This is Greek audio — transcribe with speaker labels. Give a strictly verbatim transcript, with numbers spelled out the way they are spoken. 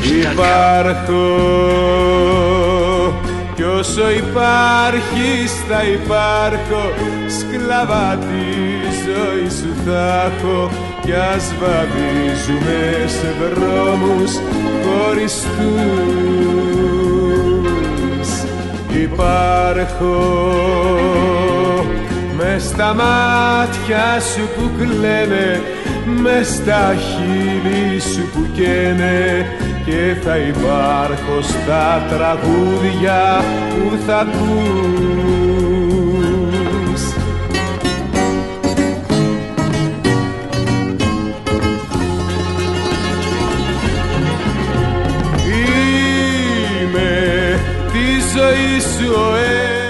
Speaker 1: Υπάρχω κι όσο υπάρχεις θα υπάρχω, σκλαβά τη ζωή σου θα έχω, κι ας βαδίζουμε σε δρόμους χωριστούς. Υπάρχω μες στα μάτια σου που κλαίνε, μες στα χείλη σου που καίνε, και θα υπάρχω στα τραγούδια που θα ακούς. Είμαι τη ζωή σου ο